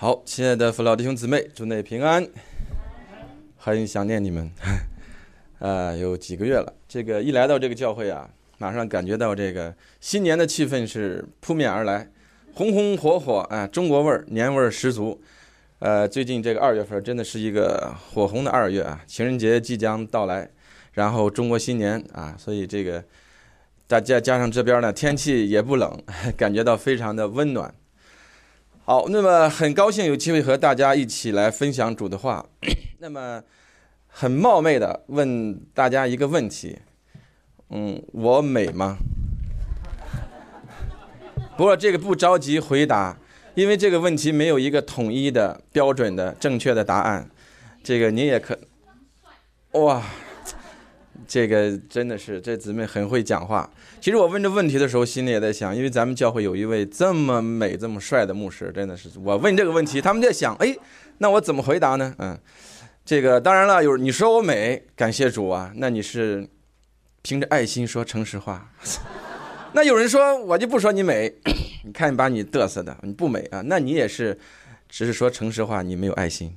好，亲爱的父老弟兄姊妹，祝内平安，很想念你们。有几个月了，这个一来到这个教会啊，马上感觉到这个新年的气氛是扑面而来，红红火火啊，中国味儿，年味儿十足。最近这个2月份真的是一个火红的2月啊，情人节即将到来，然后中国新年啊，所以这个大家加上这边呢天气也不冷，感觉到非常的温暖。好，那么很高兴有机会和大家一起来分享主的话。那么很冒昧的问大家一个问题，我美吗？不过这个不着急回答，因为这个问题没有一个统一的标准的正确的答案。这个你也可，哇，这个真的是这姊妹很会讲话。其实我问这问题的时候心里也在想，因为咱们教会有一位这么美这么帅的牧师，真的是我问这个问题他们在想，那我怎么回答呢？这个当然了，你说我美，感谢主啊，那你是凭着爱心说诚实话。那有人说我就不说你美，你看你把你嘚瑟的，你不美啊，那你也是只是说诚实话，你没有爱心。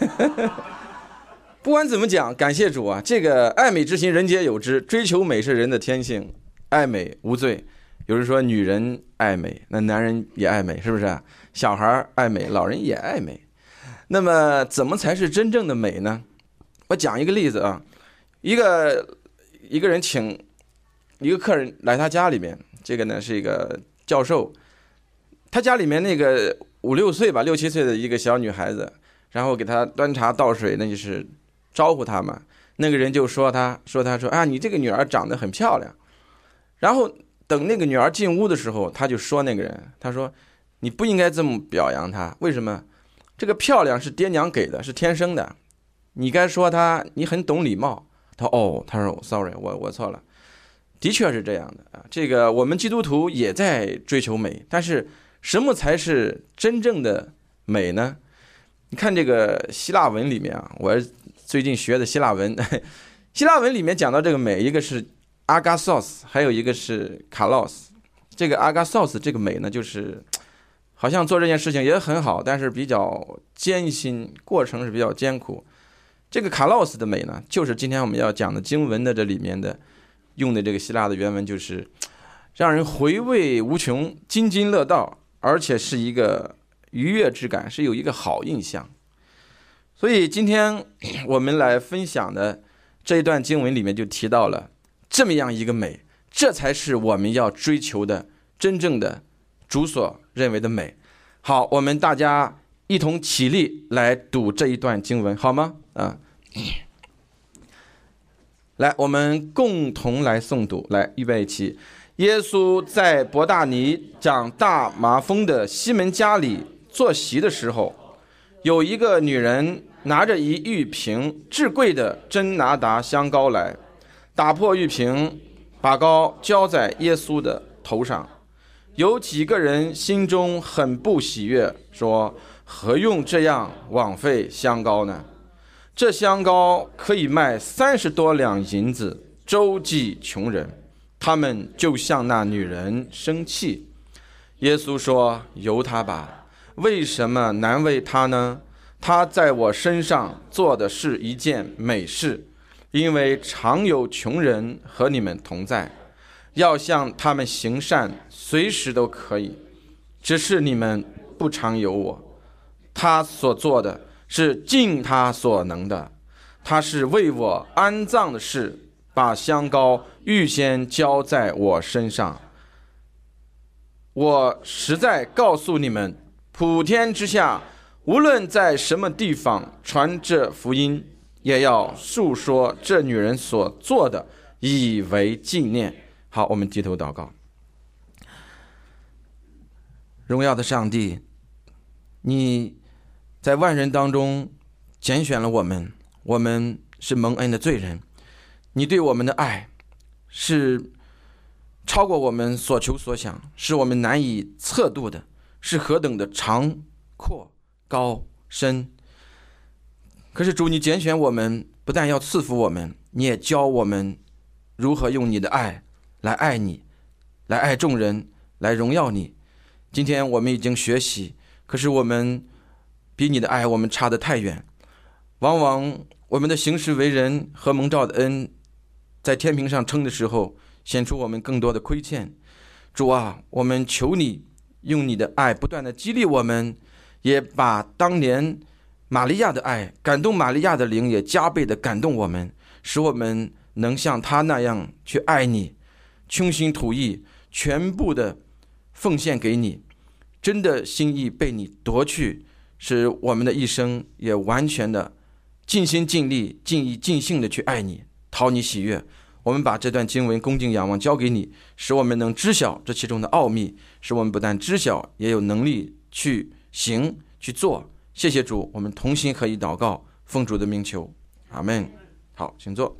不管怎么讲，感谢主啊，这个爱美之心人皆有之，追求美是人的天性，爱美无罪。有人说女人爱美，那男人也爱美，是不是？小孩爱美，老人也爱美。那么怎么才是真正的美呢？我讲一个例子啊，一个人请一个客人来他家里面，这个呢是一个教授，他家里面那个5、6岁吧，6、7岁的一个小女孩子，然后给他端茶倒水，那就是招呼他嘛。那个人就说啊，你这个女儿长得很漂亮。然后等那个女儿进屋的时候，他就说那个人，他说你不应该这么表扬她，为什么？这个漂亮是爹娘给的，是天生的，你该说她你很懂礼貌。他说 sorry， 我错了。的确是这样的啊，这个我们基督徒也在追求美，但是什么才是真正的美呢？你看这个希腊文里面啊，我最近学的希腊文，希腊文里面讲到这个美，一个是 agathos， 还有一个是 kalos。 这个 agathos 这个美呢，就是好像做这件事情也很好，但是比较艰辛，过程是比较艰苦。这个 kalos 的美呢，就是今天我们要讲的经文的这里面的用的这个希腊的原文，就是让人回味无穷，津津乐道，而且是一个愉悦之感，是有一个好印象。所以今天我们来分享的这一段经文里面就提到了这么样一个美，这才是我们要追求的真正的主所认为的美。好，我们大家一同起立来读这一段经文，好吗？来，我们共同来诵读，来，预备起。耶稣在伯大尼长大麻风的西门家里坐席的时候，有一个女人拿着一玉瓶至贵的真拿达香膏来，打破玉瓶，把膏浇在耶稣的头上。有几个人心中很不喜悦，说何用这样枉费香膏呢？这香膏可以卖30多两银子，周济穷人。他们就向那女人生气。耶稣说，由她吧，为什么难为她呢？她在我身上做的是一件美事，因为常有穷人和你们同在，要向他们行善，随时都可以，只是你们不常有我。他所做的是尽他所能的，他是为我安葬的事，把香膏预先浇在我身上。我实在告诉你们，普天之下，无论在什么地方传这福音，也要述说这女人所做的，以为纪念。好，我们低头祷告。荣耀的上帝，你在万人当中拣选了我们，我们是蒙恩的罪人，你对我们的爱是超过我们所求所想，是我们难以测度的，是何等的长阔高深。可是主，你拣选我们，不但要赐福我们，你也教我们如何用你的爱来爱你，来爱众人，来荣耀你。今天我们已经学习，可是我们比你的爱我们差得太远。往往我们的行事为人和蒙召的恩在天平上称的时候，显出我们更多的亏欠。主啊，我们求你用你的爱不断的激励我们，也把当年玛利亚的爱感动玛利亚的灵，也加倍的感动我们，使我们能像她那样去爱你，倾心吐意，全部的奉献给你，真的心意被你夺去，使我们的一生也完全的尽心尽力尽意尽性的去爱你，讨你喜悦。我们把这段经文恭敬仰望交给你，使我们能知晓这其中的奥秘，使我们不但知晓，也有能力去行去做。谢谢主，我们同心合意祷告，奉主的名求，阿们。好，请坐。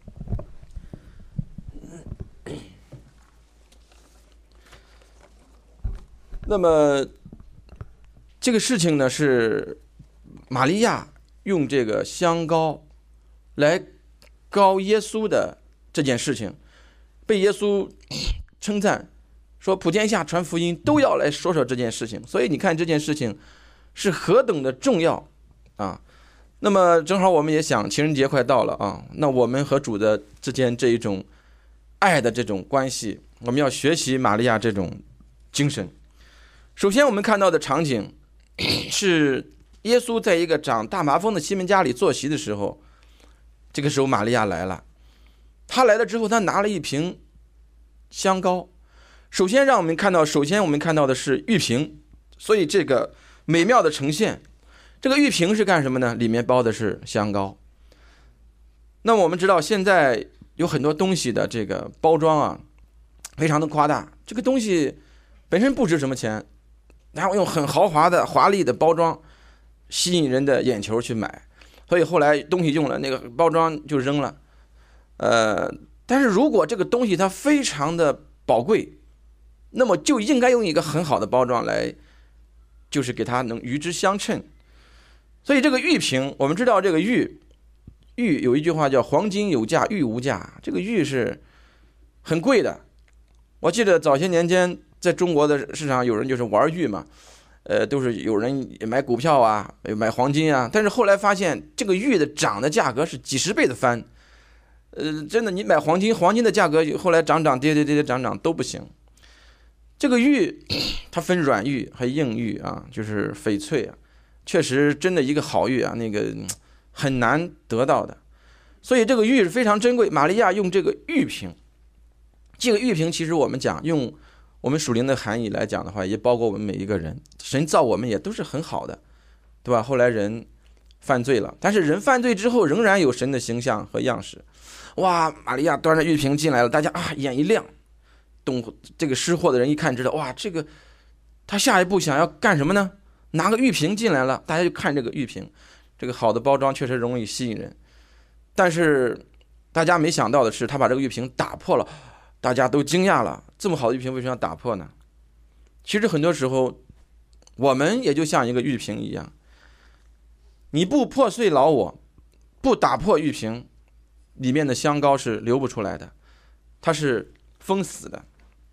那么这个事情呢，是玛利亚用这个香膏来膏耶稣的这件事情，被耶稣称赞说普天下传福音都要来说说这件事情。所以你看这件事情是何等的重要啊！那么正好我们也想情人节快到了啊，那我们和主的之间这一种爱的这种关系，我们要学习玛利亚这种精神。首先我们看到的场景是耶稣在一个长大麻风的西门家里坐席的时候，这个时候玛利亚来了。他来了之后，他拿了一瓶香膏。首先我们看到的是玉瓶，所以这个美妙的呈现。这个玉瓶是干什么呢？里面包的是香膏。那么我们知道现在有很多东西的这个包装啊，非常的夸大。这个东西本身不值什么钱，然后用很豪华的华丽的包装吸引人的眼球去买，所以后来东西用了那个包装就扔了。但是如果这个东西它非常的宝贵，那么就应该用一个很好的包装来，就是给它能与之相称。所以这个玉瓶，我们知道这个玉有一句话叫黄金有价玉无价，这个玉是很贵的。我记得早些年间在中国的市场有人就是玩玉嘛，都是有人买股票啊，买黄金啊，但是后来发现这个玉的涨的价格是几十倍的翻。真的，你买黄金的价格后来涨跌涨都不行。这个玉它分软玉和硬玉啊，就是翡翠啊，确实真的一个好玉啊，那个很难得到的。所以这个玉是非常珍贵。玛利亚用这个玉瓶，这个玉瓶其实我们讲用我们属灵的含义来讲的话，也包括我们每一个人，神造我们也都是很好的，对吧？后来人犯罪了，但是人犯罪之后仍然有神的形象和样式。哇，玛利亚端着玉瓶进来了，大家眼一亮，懂这个识货的人一看知道，哇，这个他下一步想要干什么呢？拿个玉瓶进来了，大家就看这个玉瓶，这个好的包装确实容易吸引人。但是大家没想到的是，他把这个玉瓶打破了，大家都惊讶了，这么好的玉瓶为什么要打破呢？其实很多时候我们也就像一个玉瓶一样，你不破碎老我，不打破玉瓶，里面的香膏是流不出来的，它是封死的。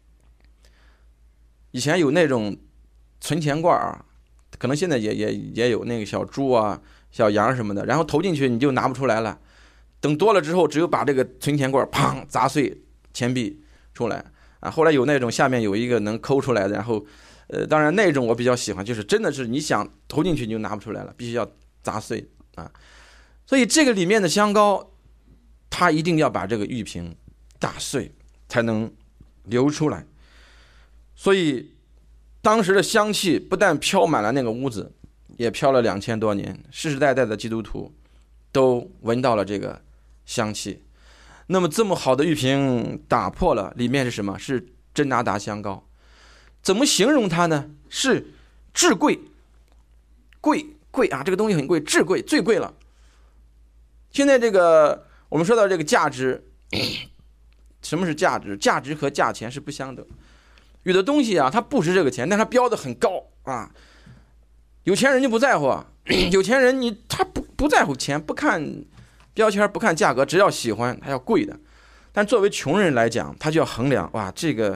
以前有那种存钱罐啊，可能现在也有那个小猪啊、小羊什么的，然后投进去你就拿不出来了。等多了之后，只有把这个存钱罐砰砸碎钱币出来啊。后来有那种下面有一个能抠出来的，然后当然那种我比较喜欢，就是真的是你想投进去你就拿不出来了，必须要砸碎啊。所以这个里面的香膏，它一定要把这个玉瓶打碎才能流出来。所以当时的香气不但飘满了那个屋子，也飘了2000多年，世世代代的基督徒都闻到了这个香气。那么这么好的玉瓶打破了，里面是什么？是真拿达香膏。怎么形容它呢？是至贵，贵啊，这个东西很贵，至贵，最贵了。现在这个我们说到这个价值，什么是价值？价值和价钱是不相等。有的东西啊，它不值这个钱，但它标的很高啊。有钱人就不在乎啊，有钱人他不在乎钱，不看标签，不看价格，只要喜欢，他要贵的。但作为穷人来讲，他就要衡量，哇，这个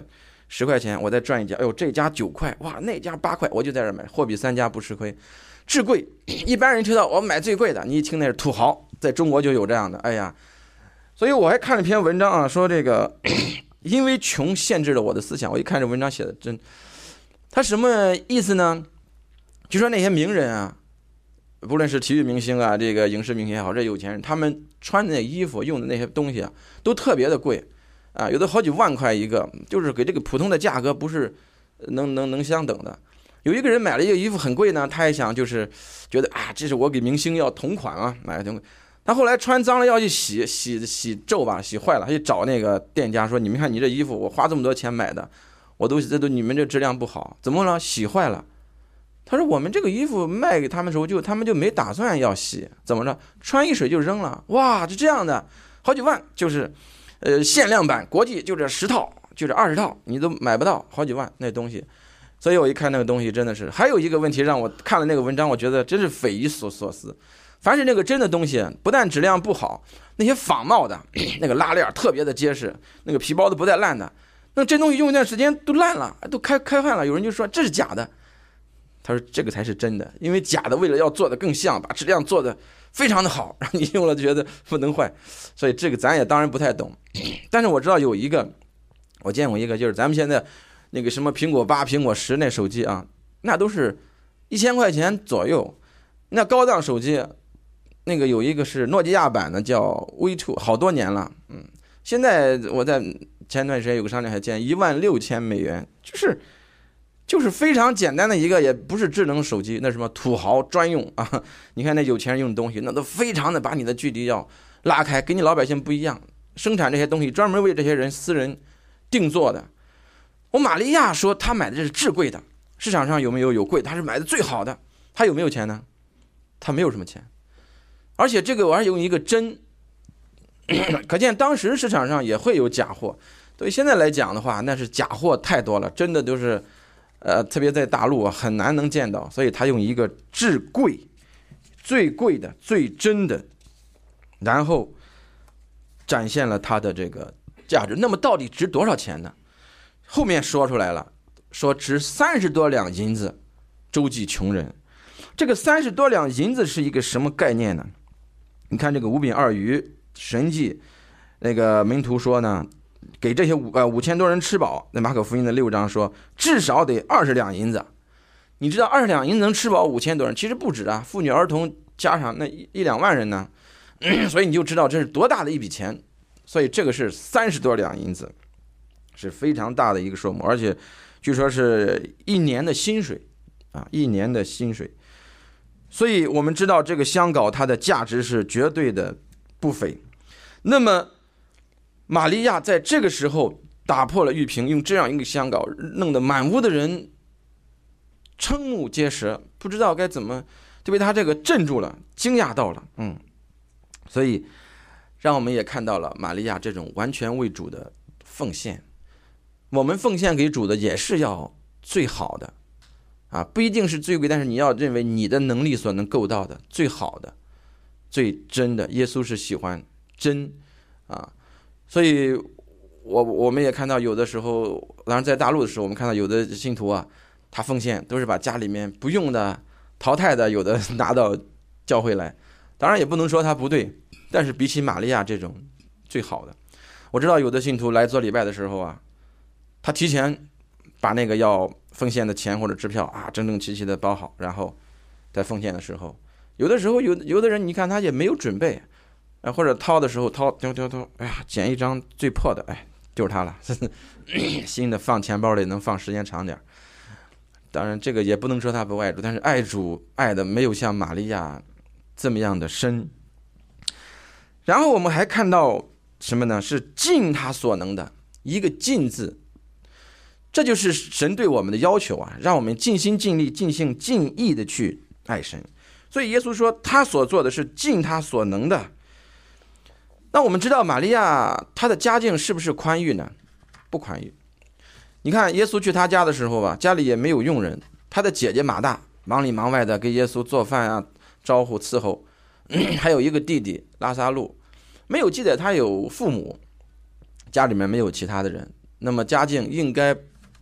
10块钱，我再转一家，哎呦，这家9块，哇，那家8块，我就在这买，货比3家不吃亏。至贵，一般人听到我买最贵的，你一听那是土豪，在中国就有这样的，哎呀，所以我还看了篇文章啊，说这个因为穷限制了我的思想。我一看这文章写的真，他什么意思呢？就说那些名人啊，不论是体育明星啊，这个影视明星也好，这有钱人，他们穿的那衣服用的那些东西啊，都特别的贵啊，有的好几万块一个，就是给这个普通的价格不是能相等的。有一个人买了一个衣服很贵呢，他也想就是觉得啊，这是我给明星要同款啊，买了同款。他后来穿脏了要去洗皱吧，洗坏了，他就找那个店家说：“你们看你这衣服，我花这么多钱买的，这都你们这质量不好，怎么了？洗坏了。”他说：“我们这个衣服卖给他们的时候，他们就没打算要洗，怎么着？穿一水就扔了。哇，就这样的，好几万，就是限量版，国际就这10套，就这20套，你都买不到，好几万那东西。”所以我一看那个东西真的是，还有一个问题让我看了那个文章，我觉得真是匪夷所思。凡是那个真的东西，不但质量不好，那些仿冒的那个拉链特别的结实，那个皮包都不带烂的，那真东西用一段时间都烂了，都开坏了。有人就说这是假的，他说这个才是真的，因为假的为了要做的更像，把质量做的非常的好，让你用了觉得不能坏。所以这个咱也当然不太懂，但是我知道有一个，我见过一个，就是咱们现在那个什么苹果8、苹果10那手机啊，那都是1000块钱左右。那高档手机，那个有一个是诺基亚版的，叫 V2， 好多年了。现在我在前段时间有个商店还见$16,000，就是非常简单的一个，也不是智能手机，那什么土豪专用啊！你看那有钱人用的东西，那都非常的把你的距离要拉开，跟你老百姓不一样。生产这些东西专门为这些人私人定做的。我玛利亚说她买的这是至贵的，市场上有没有贵？她是买的最好的，她有没有钱呢？她没有什么钱，而且这个我还用一个真，可见当时市场上也会有假货。对现在来讲的话，那是假货太多了，真的都是，特别在大陆很难能见到，所以他用一个至贵、最贵的、最真的，然后展现了它的这个价值。那么到底值多少钱呢？后面说出来了，说值30多两银子，周济穷人。这个30多两银子是一个什么概念呢？你看这个5饼2鱼神迹，那个门徒说呢，给这些5000多人吃饱。那马可福音的6章说，至少得20两银子。你知道20两银子能吃饱5000多人，其实不止啊，妇女儿童加上那1、2万人呢，所以你就知道这是多大的一笔钱。所以这个是30多两银子。是非常大的一个数目，而且据说是1年的薪水啊，1年的薪水。所以我们知道这个香膏它的价值是绝对的不菲。那么玛利亚在这个时候打破了玉瓶，用这样一个香膏，弄得满屋的人瞠目结舌，不知道该怎么，就被他这个镇住了，惊讶到了。所以让我们也看到了玛利亚这种完全为主的奉献。我们奉献给主的也是要最好的啊，不一定是最贵，但是你要认为你的能力所能够到的最好的、最真的。耶稣是喜欢真啊，所以我们也看到有的时候，当然在大陆的时候，我们看到有的信徒啊，他奉献都是把家里面不用的、淘汰的，有的拿到教会来。当然也不能说他不对，但是比起玛利亚这种最好的，我知道有的信徒来做礼拜的时候啊，他提前把那个要奉献的钱或者支票啊整整齐齐的包好，然后在奉献的时候，有的时候有的人你看他也没有准备，或者掏的时候掏，哎呀，捡一张最破的，哎，就是他了，新的放钱包里能放时间长点。当然这个也不能说他不爱主，但是爱主爱的没有像玛利亚这么样的深。然后我们还看到什么呢？是尽他所能的一个尽字。这就是神对我们的要求啊，让我们尽心尽力、尽性尽意的去爱神。所以耶稣说他所做的是尽他所能的。那我们知道玛利亚她的家境是不是宽裕呢？不宽裕。你看耶稣去他家的时候吧，家里也没有佣人，他的姐姐马大忙里忙外的给耶稣做饭啊，招呼伺候，还有一个弟弟拉撒路，没有记载他有父母，家里面没有其他的人，那么家境应该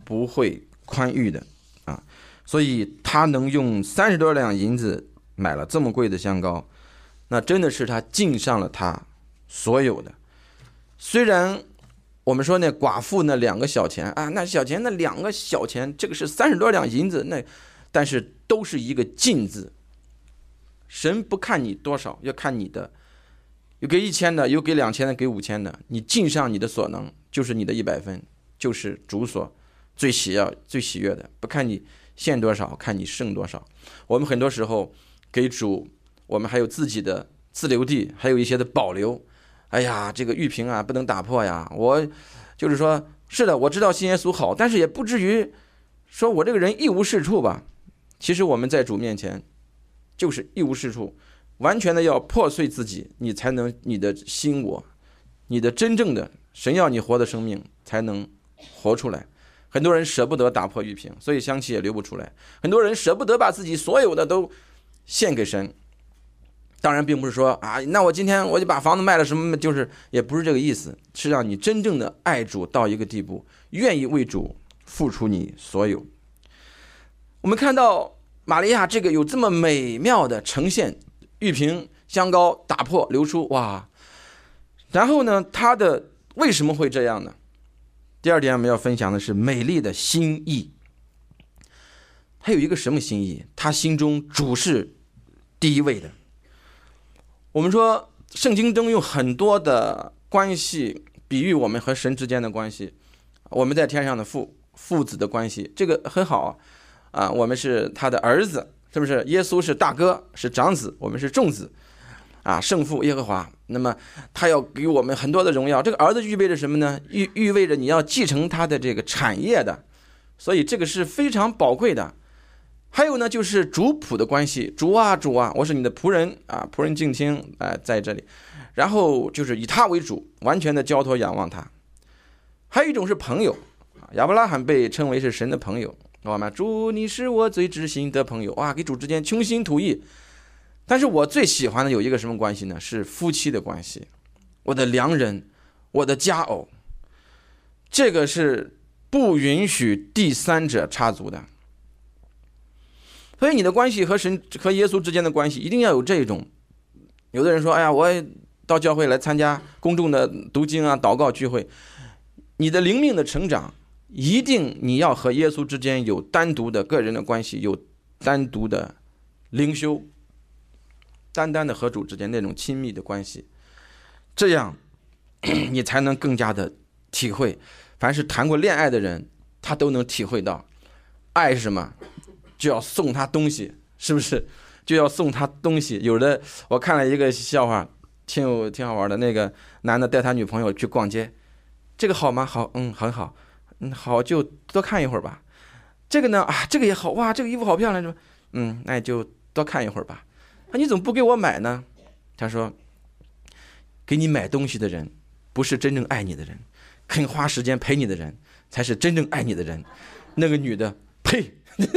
不会宽裕的啊。所以他能用30多两银子买了这么贵的香膏，那真的是他尽上了他所有的。虽然我们说那寡妇那2个小钱啊，那小钱那2个小钱，这个是30多两银子，但是都是一个尽字。神不看你多少，要看你的，有给1000的，有给2000的，给5000的，你尽上你的所能，就是你的100分，就是主所最喜悦的。不看你献多少，看你剩多少。我们很多时候给主，我们还有自己的自留地，还有一些的保留。哎呀，这个玉瓶啊，不能打破呀！我就是说，是的，我知道信耶稣好，但是也不至于说我这个人一无是处吧。其实我们在主面前就是一无是处，完全的要破碎自己，你才能你的心我，你的真正的神要你活的生命才能活出来。很多人舍不得打破玉瓶，所以香气也流不出来。很多人舍不得把自己所有的都献给神。当然并不是说啊，那我今天我就把房子卖了什么，就是也不是这个意思，是让你真正的爱主到一个地步，愿意为主付出你所有。我们看到玛利亚这个有这么美妙的呈现，玉瓶香膏打破流出，哇！然后呢，她的为什么会这样呢？第二点我们要分享的是美丽的心意。她有一个什么心意？她心中主是第一位的。我们说圣经中用很多的关系比喻我们和神之间的关系，我们在天上的父子的关系，这个很好啊。我们是他的儿子，是不是？耶稣是大哥，是长子，我们是众子啊。圣父耶和华，那么他要给我们很多的荣耀。这个儿子预备着什么呢？预备着你要继承他的这个产业的，所以这个是非常宝贵的。还有呢，就是主仆的关系，主啊，我是你的仆人啊，仆人敬听在这里。然后就是以他为主，完全的交托仰望他。还有一种是朋友，亚伯拉罕被称为是神的朋友，好吗？主，你是我最知心的朋友，哇，给主之间倾心吐意。但是我最喜欢的有一个什么关系呢？是夫妻的关系，我的良人，我的佳偶，这个是不允许第三者插足的。所以你的关系和神和耶稣之间的关系一定要有这种。有的人说，哎呀，我到教会来参加公众的读经啊、祷告聚会，你的灵命的成长一定你要和耶稣之间有单独的个人的关系，有单独的灵修，单单的和主之间那种亲密的关系，这样你才能更加的体会。凡是谈过恋爱的人，他都能体会到爱是什么，就要送他东西，是不是？就要送他东西。有的我看了一个笑话，挺好玩的。那个男的带他女朋友去逛街，这个好吗？好，很好，好，就多看一会儿吧。这个呢啊，这个也好，哇，这个衣服好漂亮，是吧？那也就多看一会儿吧。你怎么不给我买呢？他说，给你买东西的人不是真正爱你的人，肯花时间陪你的人才是真正爱你的人。那个女的，呸！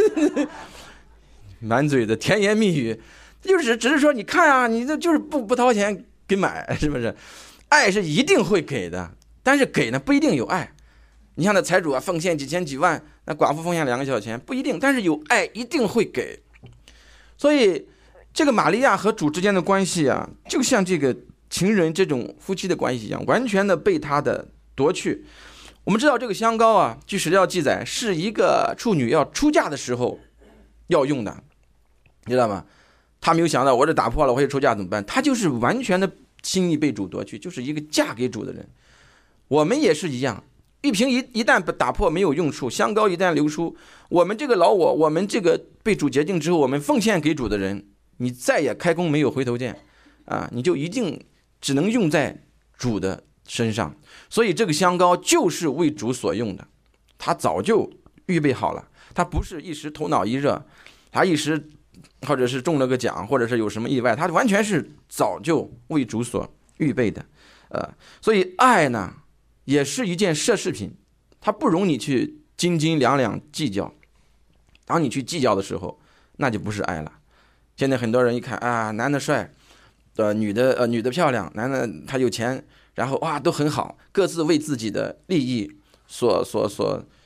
满嘴的甜言蜜语，就是只是说你看啊，你这就是不掏钱给买，是不是？爱是一定会给的，但是给呢不一定有爱。你像那财主啊，奉献几千几万，那寡妇奉献2个小钱，不一定，但是有爱一定会给。所以这个玛利亚和主之间的关系啊，就像这个情人这种夫妻的关系一样，完全的被他的夺去。我们知道这个香膏啊，据史料记载是一个处女要出嫁的时候要用的，你知道吗？他没有想到我这打破了，我也出嫁怎么办？他就是完全的心意被主夺去，就是一个嫁给主的人。我们也是一样，玉瓶一旦打破没有用处，香膏一旦流出，我们这个我们这个被主洁净之后，我们奉献给主的人，你再也开弓没有回头箭啊！你就一定只能用在主的身上。所以这个香膏就是为主所用的，他早就预备好了，他不是一时头脑一热，他一时或者是中了个奖，或者是有什么意外，他完全是早就为主所预备的。所以爱呢也是一件奢侈品，它不容你去斤斤两两计较。当你去计较的时候，那就不是爱了。现在很多人一看啊，男的帅，女的漂亮，男的他有钱，然后哇都很好，各自为自己的利益所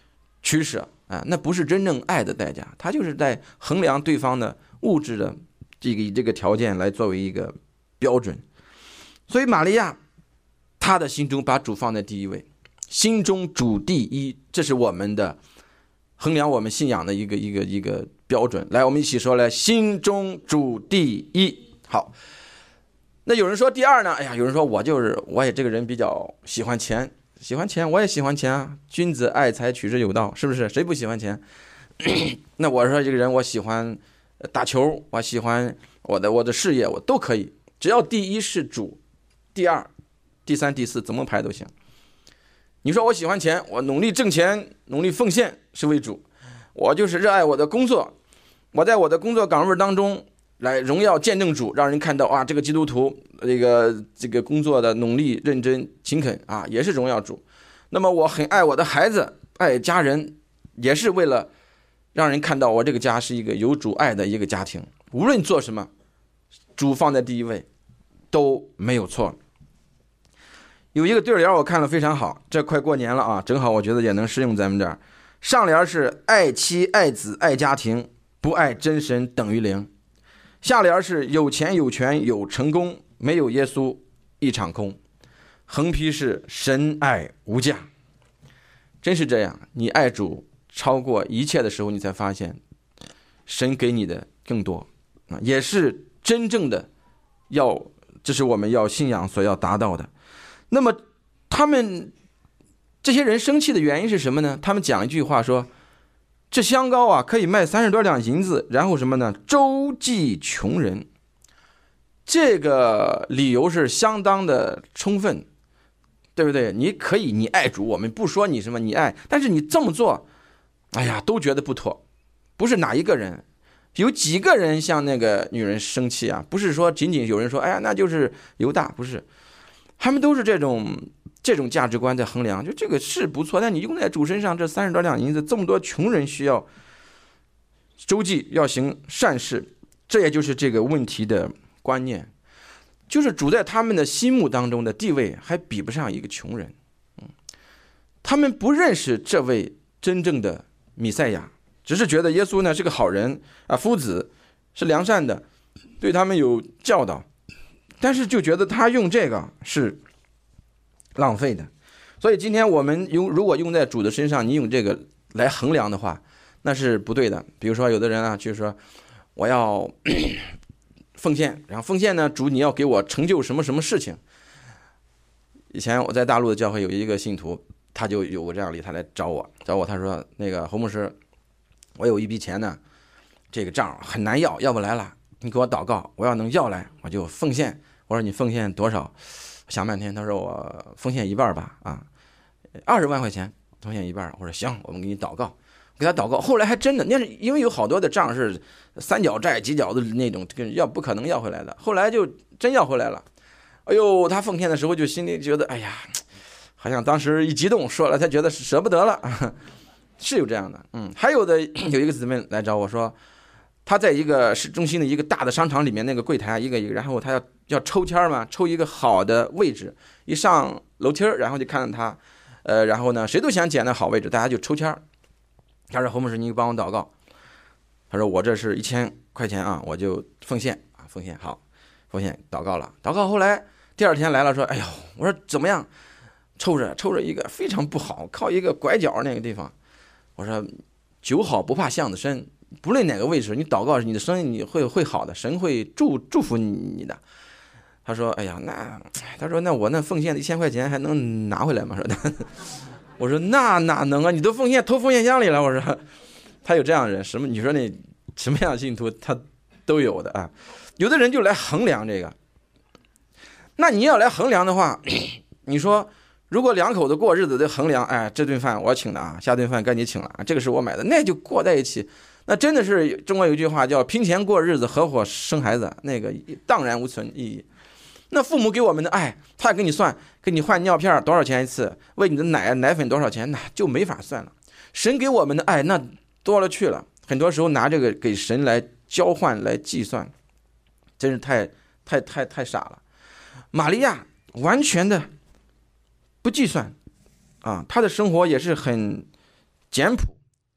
取舍啊，那不是真正爱的代价，他就是在衡量对方的物质的这个条件来作为一个标准。所以玛利亚她的心中把主放在第一位，心中主第一，这是我们的衡量我们信仰的一个标准。来，我们一起说来，心中主第一。好，那有人说第二呢？哎呀，有人说我也这个人比较喜欢钱，我也喜欢钱啊。君子爱财，取之有道，是不是？谁不喜欢钱？那我说这个人，我喜欢打球，我喜欢我的事业，我都可以，只要第一是主，第二、第三、第四怎么排都行。你说我喜欢钱，我努力挣钱，努力奉献是为主，我就是热爱我的工作，我在我的工作岗位当中来荣耀见证主，让人看到啊，这个基督徒这个工作的努力、认真、勤恳啊，也是荣耀主。那么我很爱我的孩子，爱家人，也是为了让人看到我这个家是一个有主爱的一个家庭。无论做什么，主放在第一位都没有错。有一个对联我看了非常好，这快过年了啊，正好我觉得也能适用咱们这儿。上联是爱妻爱子爱家庭，不爱真神等于零。下联是有钱有权有成功，没有耶稣一场空。横批是神爱无价。真是这样，你爱主超过一切的时候，你才发现神给你的更多，也是真正的这是我们要信仰所要达到的。那么他们这些人生气的原因是什么呢？他们讲一句话说，这香膏啊可以卖30多两银子，然后什么呢？周济穷人。这个理由是相当的充分，对不对？你爱主，我们不说你什么你爱，但是你这么做，哎呀，都觉得不妥。不是哪一个人，有几个人向那个女人生气啊？不是说仅仅有人说，哎呀，那就是犹大，不是。他们都是这种价值观在衡量，就这个是不错，但你用在主身上，这30多两银子，这么多穷人需要周济，要行善事，这也就是这个问题的观念，就是主在他们的心目当中的地位还比不上一个穷人。他们不认识这位真正的弥赛亚，只是觉得耶稣呢是个好人啊，夫子是良善的，对他们有教导。但是就觉得他用这个是浪费的，所以今天我们如果用在主的身上，你用这个来衡量的话，那是不对的。比如说有的人啊，就是说我要奉献，然后奉献呢，主你要给我成就什么什么事情。以前我在大陆的教会有一个信徒，他就有过这样的，他来找我，他说那个侯牧师，我有一笔钱呢，这个账很难要不来了，你给我祷告，我要能要来我就奉献。我说你奉献多少？想半天，他说我奉献一半吧，啊，20万块钱奉献一半。我说行，我们给你祷告，给他祷告。后来还真的，那是因为有好多的账是三角债、几角的那种，不可能要回来的。后来就真要回来了。哎呦，他奉献的时候就心里觉得，哎呀，好像当时一激动说了，他觉得舍不得了，是有这样的。还有一个姊妹来找我说，他在一个市中心的一个大的商场里面，那个柜台一个，然后他要抽签嘛，抽一个好的位置，一上楼梯然后就看到他，然后呢，谁都想捡那好位置，大家就抽签。他说侯牧师，你帮我祷告。他说我这是1000块钱啊，我就奉献啊，奉献好，奉献祷告了，祷告后来第二天来了，说哎呦，我说怎么样？抽着一个非常不好，靠一个拐角那个地方。我说酒好不怕巷子深。不论哪个位置，你祷告，你的生意你会好的，神会祝福你的。他说：“哎呀，那我那奉献的1000块钱还能拿回来吗？”说的，我说那哪能啊？你都投奉献箱里了。我说，他有这样的人，你说那什么样的信徒他都有的啊。有的人就来衡量这个，那你要来衡量的话，你说如果两口子过日子得衡量，哎，这顿饭我请的啊，下顿饭该你请了啊，这个是我买的，那就过在一起。那真的是中国有句话叫拼钱过日子，合伙生孩子，那个荡然无存意义。那父母给我们的爱，他给你算，给你换尿片多少钱一次，喂你的奶粉多少钱，那就没法算了。神给我们的爱那多了去了，很多时候拿这个给神来交换来计算，真是太傻了。玛利亚完全的不计算啊，她的生活也是很简朴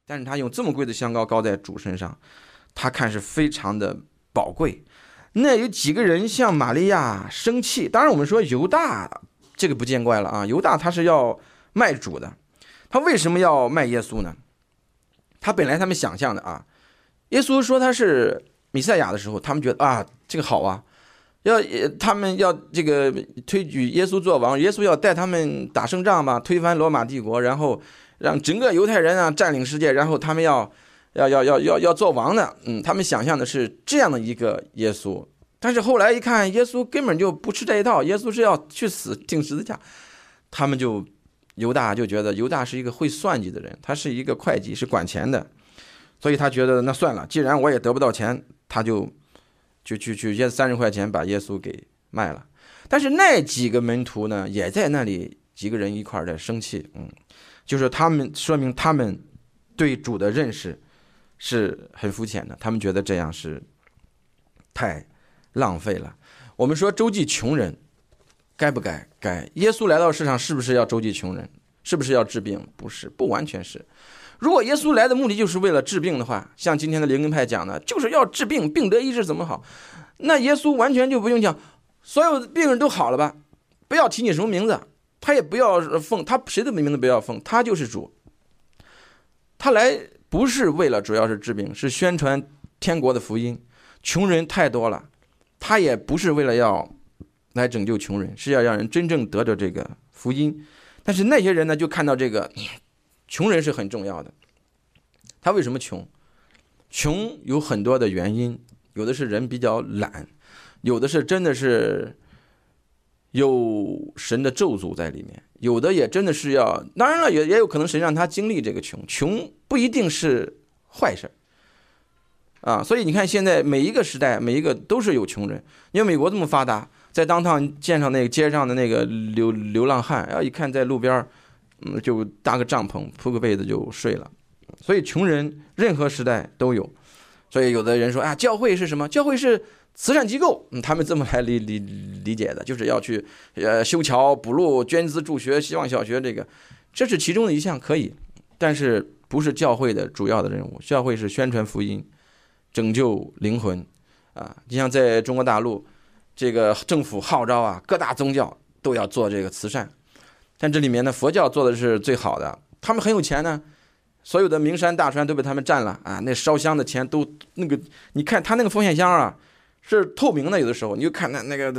但是他用这么贵的香膏膏在主身上，他看是非常的宝贵。那有几个人向玛利亚生气？当然我们说犹大这个不见怪了啊，犹大他是要卖主的，他为什么要卖耶稣呢？他本来他们想象的啊，耶稣说他是弥赛亚的时候，他们觉得啊这个好啊，他们要这个推举耶稣做王，耶稣要带他们打胜仗嘛，推翻罗马帝国，然后让整个犹太人啊占领世界，然后他们要做王的。他们想象的是这样的一个耶稣。但是后来一看，耶稣根本就不吃这一套，耶稣是要去死钉十字架。他们犹大就觉得犹大是一个会算计的人，他是一个会计，是管钱的，所以他觉得那算了，既然我也得不到钱，他就约30块钱把耶稣给卖了。但是那几个门徒呢，也在那里几个人一块在生气，就是说明他们对主的认识是很肤浅的，他们觉得这样是太浪费了。我们说周济穷人该不该？该。耶稣来到世上是不是要周济穷人？是不是要治病？不是，不完全是。如果耶稣来的目的就是为了治病的话，像今天的灵恩派讲的，就是要治病，病得医治怎么好？那耶稣完全就不用讲，所有的病人都好了吧？不要提你什么名字，他也不要奉，他谁的名字不要奉，他就是主。他来不是为了主要是治病，是宣传天国的福音。穷人太多了，他也不是为了要来拯救穷人，是要让人真正得着这个福音。但是那些人呢，就看到这个穷人是很重要的。他为什么穷？穷有很多的原因，有的是人比较懒，有的是真的是有神的咒诅在里面，有的也真的是要，当然了，也有可能神让他经历这个穷。穷不一定是坏事啊，所以你看现在每一个时代，每一个都是有穷人。因为美国这么发达，在当趟见上那个街上的那个流浪汉，然后一看在路边，就搭个帐篷，铺个被子就睡了。所以穷人任何时代都有。所以有的人说啊，教会是什么？教会是慈善机构。他们这么来理解的，就是要去修桥补路、捐资助学、希望小学，这是其中的一项，可以，但是不是教会的主要的任务。教会是宣传福音，拯救灵魂啊！就像在中国大陆，这个政府号召啊，各大宗教都要做这个慈善。但这里面呢，佛教做的是最好的，他们很有钱呢，所有的名山大川都被他们占了啊！那烧香的钱都你看他那个奉献箱啊，是透明的，有的时候你就看那个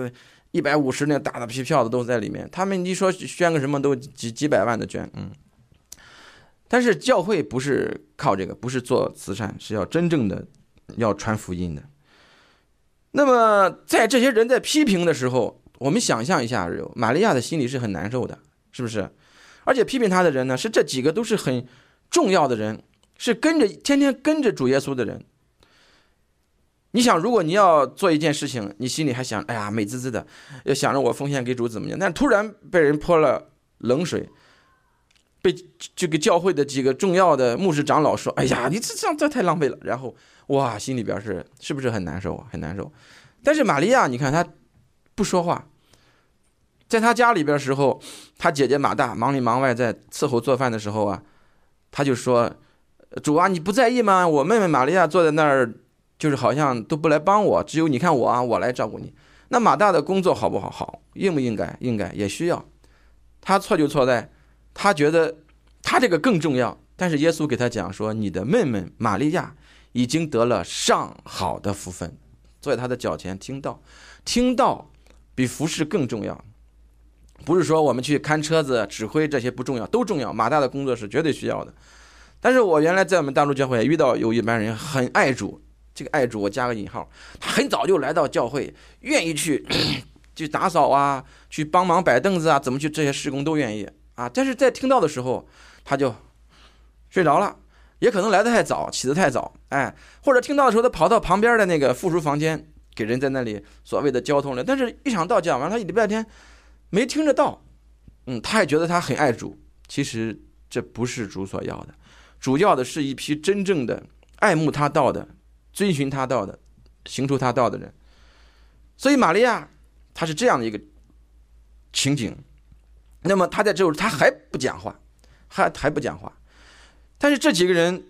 150那大的批票子都在里面。他们一说捐个什么都几百万的捐，但是教会不是靠这个，不是做慈善，是要真正的要传福音的。那么在这些人在批评的时候，我们想象一下，玛利亚的心里是很难受的，是不是？而且批评他的人呢，是这几个都是很重要的人，是天天跟着主耶稣的人。你想，如果你要做一件事情，你心里还想，哎呀，美滋滋的，要想着我奉献给主怎么样，但突然被人泼了冷水，被这个教会的几个重要的牧师长老说，哎呀，你这太浪费了，然后哇，心里边是不是很难受啊？很难受。但是玛利亚，你看她不说话，在她家里边的时候，她姐姐马大忙里忙外在伺候做饭的时候啊，她就说，主啊，你不在意吗？我妹妹玛利亚坐在那儿，就是好像都不来帮我，只有你看我啊，我来照顾你。那马大的工作好不好？好，应不应该？应该，也需要。他错就错在他觉得他这个更重要，但是耶稣给他讲说，你的妹妹玛利亚已经得了上好的福分，坐在他的脚前听道比服侍更重要。不是说我们去看车子指挥这些不重要，都重要，马大的工作是绝对需要的。但是我原来在我们大陆教会也遇到有一班人很爱主，这个爱主我加个引号，他很早就来到教会，愿意去打扫啊，去帮忙摆凳子啊，怎么去这些事工都愿意啊。但是在听到的时候他就睡着了，也可能来得太早，起得太早，或者听到的时候他跑到旁边的那个附属房间给人在那里所谓的交通了。但是一场道讲完，他一礼拜天没听着道，他也觉得他很爱主。其实这不是主所要的，主要的是一批真正的爱慕他道的、遵循他道的、行出他道的人。所以玛利亚她是这样的一个情景。那么她在这时候她还不讲话，还不讲话。但是这几个人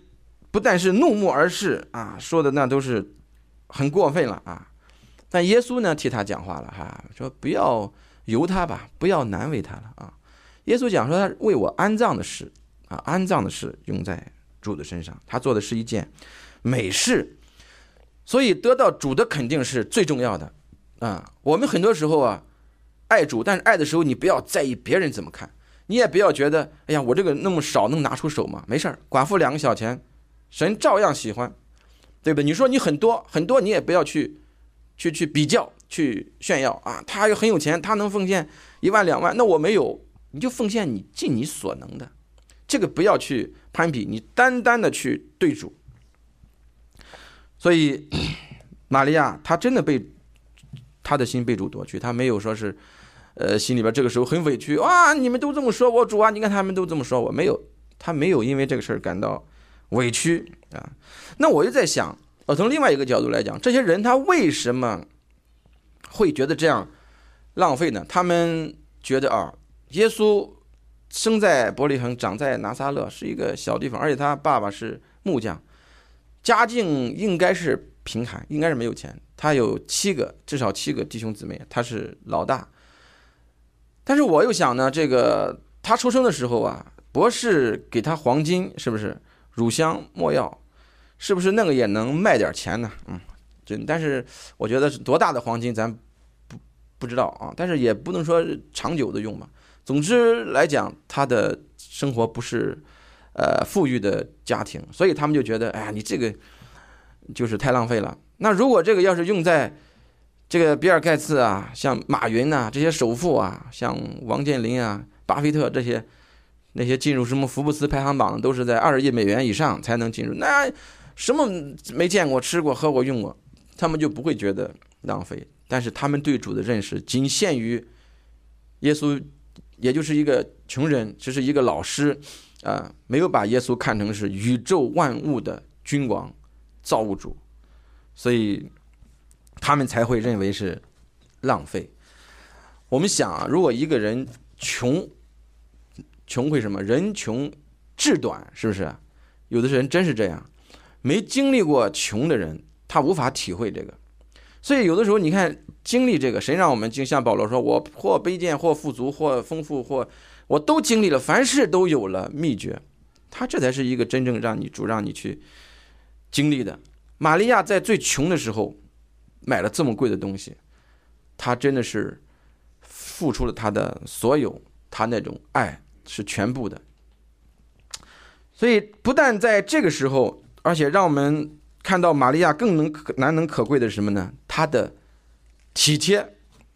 不但是怒目而视啊，说的那都是很过分了啊。但耶稣呢替他讲话了哈，说不要由他吧，不要难为他了啊。耶稣讲说他为我安葬的事啊，安葬的事用在主的身上，他做的是一件美事，所以得到主的肯定是最重要的啊。我们很多时候啊爱主，但是爱的时候你不要在意别人怎么看，你也不要觉得哎呀我这个那么少能拿出手吗？没事儿，寡妇2个小钱，神照样喜欢，对不对？你说你很多很多，你也不要去比较，去炫耀啊！他很有钱，他能奉献1万2万，那我没有，你就奉献你尽你所能的，这个不要去攀比，你单单的去对主。所以玛利亚她真的她的心被主夺去，她没有说是心里边这个时候很委屈啊，你们都这么说我主啊，你看他们都这么说我，没有，她没有因为这个事儿感到委屈啊。那我就在想，从另外一个角度来讲，这些人他为什么会觉得这样浪费呢？他们觉得啊，耶稣生在伯利恒，长在拿撒勒，是一个小地方，而且他爸爸是木匠，家境应该是贫寒，应该是没有钱。他有至少7个弟兄姊妹，他是老大。但是我又想呢，这个他出生的时候啊，博士给他黄金，是不是乳香没药？是不是那个也能卖点钱呢？但是我觉得是多大的黄金咱不知道啊，但是也不能说长久的用嘛。总之来讲，他的生活不是富裕的家庭，所以他们就觉得，哎呀，你这个就是太浪费了。那如果这个要是用在这个比尔盖茨啊，像马云啊这些首富啊，像王健林啊、巴菲特这些那些进入什么福布斯排行榜的，都是在20亿美元以上才能进入，那什么没见过、吃过、喝过、用过，他们就不会觉得浪费。但是他们对主的认识仅限于耶稣，也就是一个穷人，只是一个老师没有把耶稣看成是宇宙万物的君王、造物主，所以他们才会认为是浪费。我们想啊，如果一个人穷会什么？人穷志短，是不是？有的人真是这样，没经历过穷的人，他无法体会这个。所以有的时候你看经历这个，谁让我们像保罗说，我或卑贱或富足或丰富或我都经历了，凡事都有了秘诀，他这才是一个真正让你去经历的。玛利亚在最穷的时候买了这么贵的东西，他真的是付出了他的所有，他那种爱是全部的。所以不但在这个时候，而且让我们看到玛利亚更难能可贵的是什么呢？她的体贴，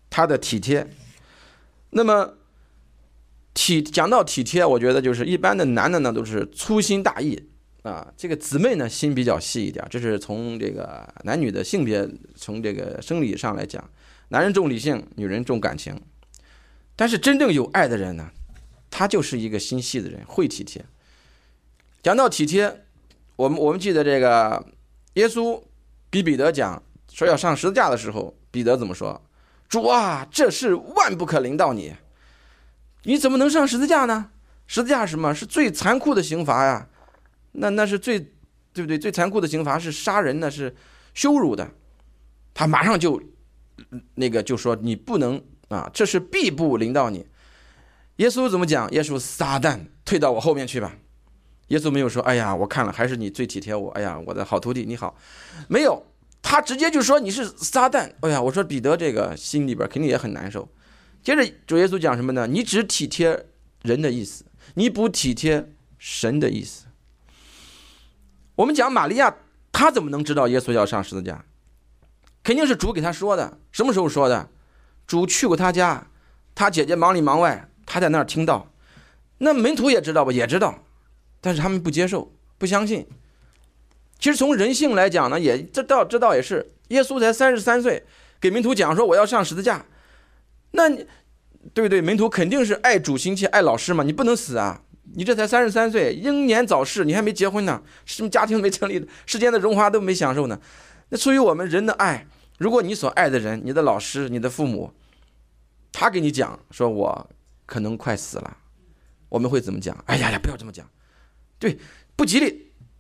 那么讲到体贴，我觉得就是一般的男的呢都是粗心大意啊，这个姊妹呢心比较细一点，这是从这个男女的性别，从这个生理上来讲，男人重理性，女人重感情。但是真正有爱的人呢，他就是一个心细的人，会体贴。讲到体贴，我们记得这个耶稣给彼得讲说要上十字架的时候，彼得怎么说？主啊，这事万不可临到你，你怎么能上十字架呢？十字架是什么？是最残酷的刑罚呀，那是对不对？最残酷的刑罚是杀人，那是羞辱的。他马上就说你不能啊，这是必不临到你。耶稣怎么讲？耶稣撒旦退到我后面去吧。耶稣没有说哎呀我看了还是你最体贴我，哎呀我的好徒弟你好，没有，他直接就说你是撒旦。哎呀，我说彼得这个心里边肯定也很难受。接着主耶稣讲什么呢？你只体贴人的意思，你不体贴神的意思。我们讲玛利亚，她怎么能知道耶稣要上十字架？肯定是主给她说的。什么时候说的？主去过她家，她姐姐忙里忙外，她在那儿听到。那门徒也知道吧？也知道，但是他们不接受，不相信。其实从人性来讲呢，这倒也是，耶稣才33岁，给门徒讲说我要上十字架，那对不对？门徒肯定是爱主心切，爱老师嘛，你不能死啊！你这才33岁，英年早逝，你还没结婚呢，什么家庭没成立，世间的荣华都没享受呢。那出于我们人的爱，如果你所爱的人，你的老师、你的父母，他给你讲说我可能快死了，我们会怎么讲？哎呀，不要这么讲，对，不吉利。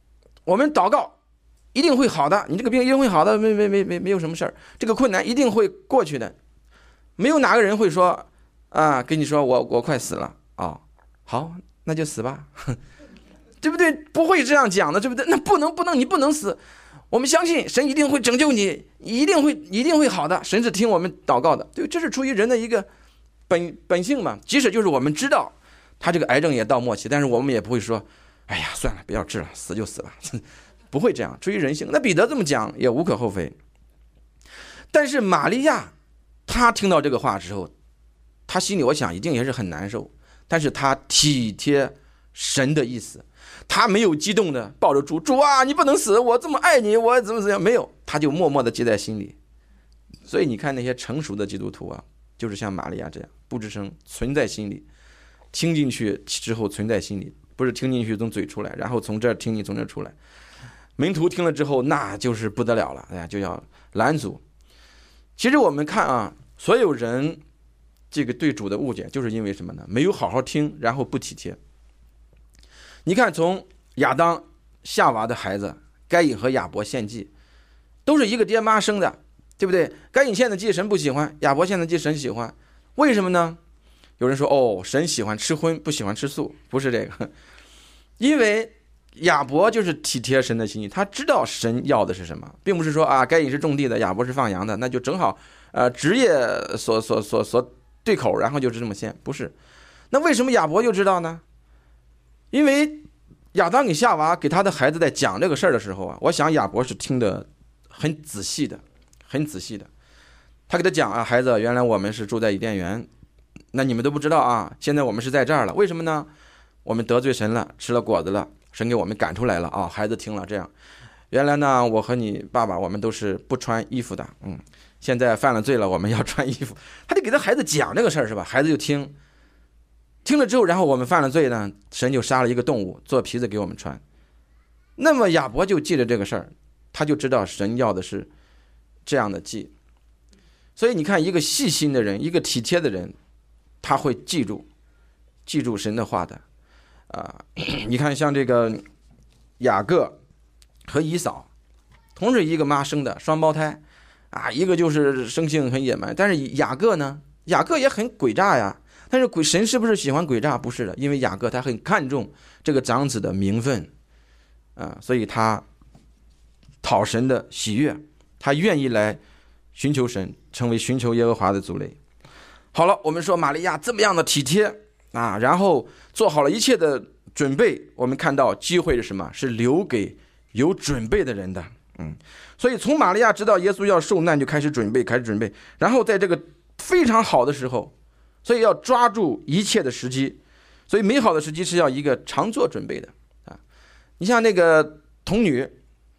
我们祷告一定会好的，你这个病一定会好的，没有什么事儿，这个困难一定会过去的。没有哪个人会说啊，跟你说我快死了啊，好，那就死吧，对不对？不会这样讲的，对不对？那不能，你不能死。我们相信神一定会拯救你，一定会好的。神是听我们祷告的，对，这是出于人的一个本性嘛。即使就是我们知道他这个癌症也到末期，但是我们也不会说，哎呀，算了，不要治了，死就死吧，不会这样，出于人性。那彼得这么讲也无可厚非。但是玛利亚她听到这个话之后，她心里我想一定也是很难受，但是她体贴神的意思，她没有激动的抱着主啊，你不能死，我这么爱你，我怎么样，没有，她就默默的记在心里。所以你看那些成熟的基督徒啊，就是像玛利亚这样，不吱声，存在心里，听进去之后存在心里，不是听进去从嘴出来，然后从这儿听你从这儿出来。门徒听了之后那就是不得了了，哎呀，就要拦阻。其实我们看啊，所有人这个对主的误解就是因为什么呢？没有好好听，然后不体贴。你看从亚当夏娃的孩子该隐和亚伯献祭，都是一个爹妈生的，对不对？该隐献的祭神不喜欢，亚伯献的祭神喜欢，为什么呢？有人说哦，神喜欢吃荤不喜欢吃素，不是这个，因为亚伯就是体贴神的心意，他知道神要的是什么，并不是说啊，该隐是种地的，亚伯是放羊的，那就正好职业所对口，然后就是这么献，不是。那为什么亚伯就知道呢？因为亚当给夏娃给他的孩子在讲这个事儿的时候啊，我想亚伯是听得很仔细的，他给他讲啊，孩子，原来我们是住在伊甸园，那你们都不知道啊，现在我们是在这儿了，为什么呢？我们得罪神了，吃了果子了，神给我们赶出来了啊！孩子听了这样，原来呢，我和你爸爸我们都是不穿衣服的，现在犯了罪了，我们要穿衣服。他得给他孩子讲这个事儿是吧？孩子就听了之后，然后我们犯了罪呢，神就杀了一个动物做皮子给我们穿。那么亚伯就记着这个事儿，他就知道神要的是这样的祭。所以你看，一个细心的人，一个体贴的人，他会记住神的话的。你看像这个雅各和以扫，同是一个妈生的双胞胎啊，一个就是生性很野蛮，但是雅各呢，雅各也很诡诈呀。但是神是不是喜欢诡诈？不是的，因为雅各他很看重这个长子的名分所以他讨神的喜悦，他愿意来寻求神，成为寻求耶和华的族类。好了，我们说玛利亚这么样的体贴然后做好了一切的准备，我们看到机会是什么？是留给有准备的人的。所以从玛利亚知道耶稣要受难就开始准备，然后在这个非常好的时候，所以要抓住一切的时机。所以美好的时机是要一个常做准备的你像那个童女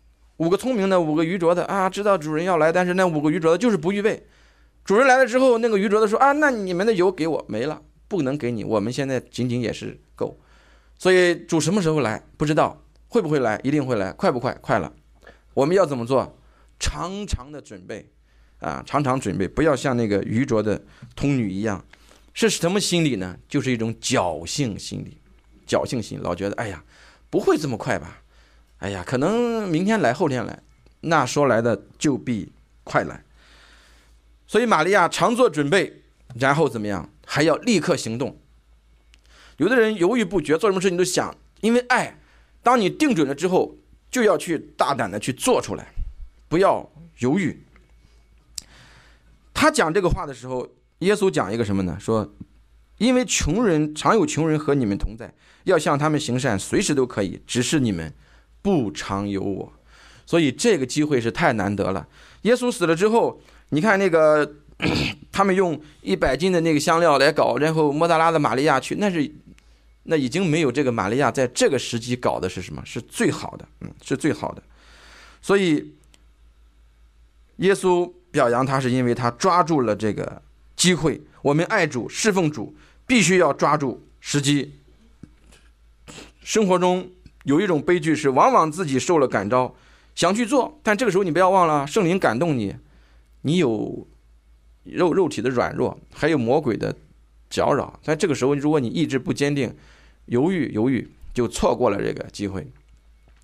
，5个聪明的，5个愚拙的知道主人要来，但是那5个愚拙的就是不预备。主人来了之后，那个愚拙的说那你们的油给我没了，不能给你，我们现在仅仅也是够。所以主什么时候来不知道，会不会来，一定会来，快不快？快了。我们要怎么做？常常的准备常常准备，不要像那个愚拙的童女一样。是什么心理呢？就是一种侥幸心理，老觉得哎呀不会这么快吧，哎呀可能明天来后天来，那说来的就必快来。所以玛利亚常做准备，然后怎么样？还要立刻行动。有的人犹豫不决，做什么事情都想，因为爱，当你定准了之后，就要去大胆的去做出来，不要犹豫。他讲这个话的时候，耶稣讲一个什么呢？说因为常有穷人和你们同在，要向他们行善，随时都可以，只是你们不常有我。所以这个机会是太难得了。耶稣死了之后，你看那个他们用100斤的那个香料来搞，然后抹大拉的玛利亚去，那已经没有这个玛利亚在这个时机搞的是什么？是最好的，是最好的。所以耶稣表扬他，是因为他抓住了这个机会。我们爱主侍奉主，必须要抓住时机。生活中有一种悲剧是，往往自己受了感召，想去做，但这个时候你不要忘了，圣灵感动你，你有肉体的软弱，还有魔鬼的搅扰，在这个时候如果你意志不坚定，犹豫就错过了这个机会。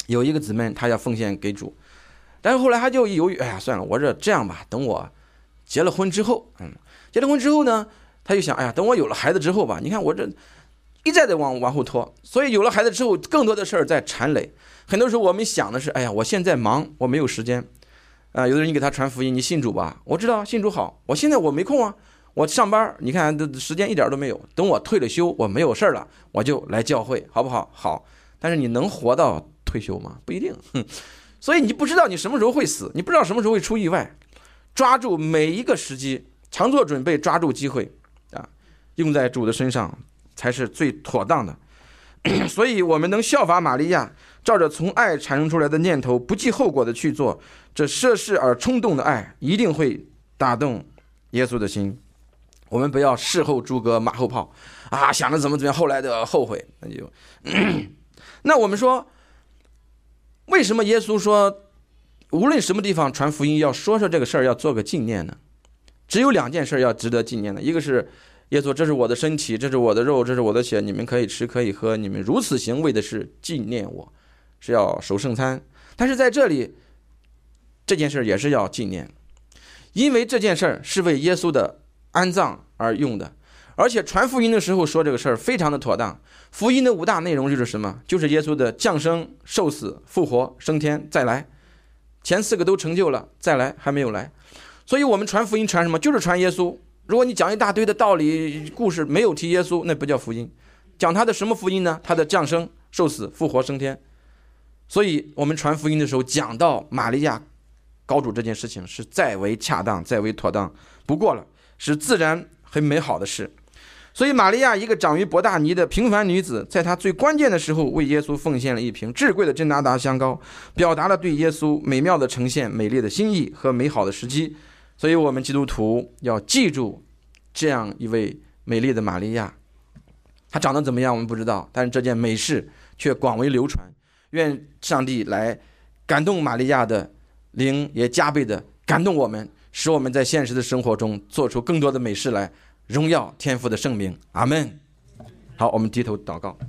有一个姊妹她要奉献给主，但是后来她就犹豫，哎呀，算了，我这样吧，等我结了婚之后，结了婚之后呢，她就想，哎呀，等我有了孩子之后吧，你看我这一再的往后拖，所以有了孩子之后，更多的事儿在缠累。很多时候我们想的是，哎呀，我现在忙，我没有时间。有的人你给他传福音，你信主吧，我知道信主好，我现在我没空啊，我上班，你看这时间一点都没有。等我退了休，我没有事了，我就来教会，好不好？好。但是你能活到退休吗？不一定。所以你不知道你什么时候会死，你不知道什么时候会出意外。抓住每一个时机，常做准备，抓住机会啊，用在主的身上才是最妥当的。所以我们能效法玛利亚，照着从爱产生出来的念头，不计后果的去做，这涉世而冲动的爱一定会打动耶稣的心。我们不要事后诸葛马后炮啊，想着怎么样，后来的后悔。那我们说，为什么耶稣说无论什么地方传福音要说这个事儿，要做个纪念呢？只有2件事要值得纪念的，一个是耶稣，这是我的身体，这是我的肉，这是我的血，你们可以吃可以喝，你们如此行为的是纪念我，是要守圣餐。但是在这里这件事也是要纪念，因为这件事是为耶稣的安葬而用的，而且传福音的时候说这个事儿非常的妥当。福音的5大内容就是什么？就是耶稣的降生、受死、复活、升天、再来。前4个都成就了，再来还没有来。所以我们传福音传什么？就是传耶稣。如果你讲一大堆的道理故事，没有提耶稣，那不叫福音。讲他的什么福音呢？他的降生、受死、复活、升天。所以我们传福音的时候讲到玛利亚高主这件事情，是再为恰当再为妥当不过了，是自然很美好的事。所以玛利亚一个长于伯大尼的平凡女子，在她最关键的时候为耶稣奉献了一瓶至贵的真哪噠香膏，表达了对耶稣美妙的呈现、美丽的心意和美好的时机。所以我们基督徒要记住这样一位美丽的玛利亚。她长得怎么样我们不知道，但是这件美事却广为流传。愿上帝来感动玛利亚的灵，也加倍的感动我们，使我们在现实的生活中做出更多的美事来，荣耀天父的圣名。阿们。好，我们低头祷告。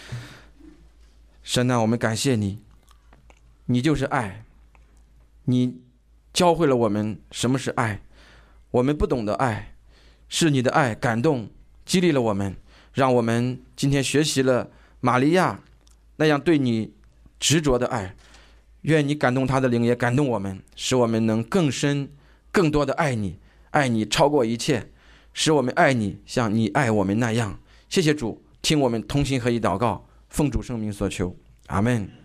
神啊，我们感谢你，你就是爱，你教会了我们什么是爱。我们不懂得爱，是你的爱感动激励了我们，让我们今天学习了玛利亚那样对你执着的爱。愿你感动他的灵，也感动我们，使我们能更深更多的爱你，爱你超过一切，使我们爱你像你爱我们那样。谢谢主，听我们同心合一祷告，奉主圣名所求，阿们。